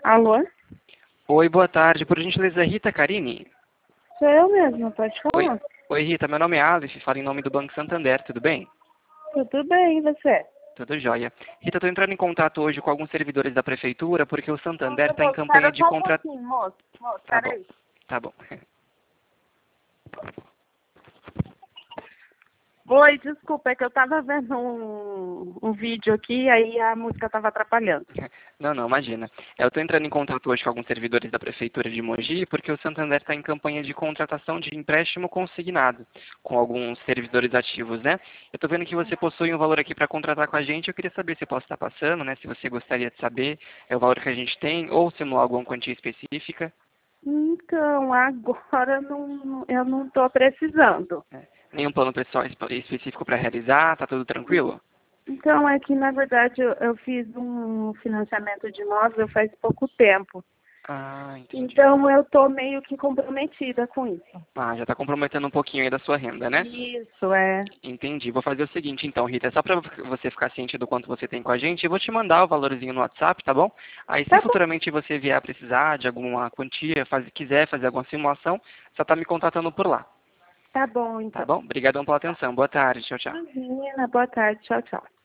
Alô? Oi, boa tarde. Por gentileza, Rita Carini? Sou eu mesma, pode Oi, falar. oi Rita, meu nome é Alice, falo em nome do Banco Santander, tudo bem? Tudo bem, e você? Tudo jóia. Rita, estou entrando em contato hoje com alguns servidores da Prefeitura porque o Santander Nossa, está em moço, campanha espera de só um contra... pouquinho, moço. Moço, Tá espera bom, aí. tá bom. Oi, desculpa, é que eu tava vendo um vídeo aqui, aí a música tava atrapalhando. Não, não, imagina. Eu estou entrando em contato hoje com alguns servidores da Prefeitura de Mogi porque o Santander está em campanha de contratação de empréstimo consignado com alguns servidores ativos, né? Eu estou vendo que você possui um valor aqui para contratar com a gente. Eu queria saber se eu posso estar passando, né? Se você gostaria de saber o valor que a gente tem ou simular alguma quantia específica. Então, agora eu não tô precisando. Nenhum plano pessoal específico para realizar? Tá tudo tranquilo? Então, é que, na verdade, eu fiz um financiamento de imóvel faz pouco tempo. Ah, entendi. Então, eu tô meio que comprometida com isso. Ah, já está comprometendo um pouquinho aí da sua renda, né? Isso, é. Entendi. Vou fazer o seguinte então, Rita, só para você ficar ciente do quanto você tem com a gente, eu vou te mandar o valorzinho no WhatsApp, tá bom? Aí se Tá bom, futuramente você vier a precisar de alguma quantia, quiser fazer alguma simulação, só tá me contatando por lá, tá bom, tá então. bom? Obrigadão pela atenção. Boa tarde. Tchau, tchau. Imagina, boa tarde, tchau, tchau.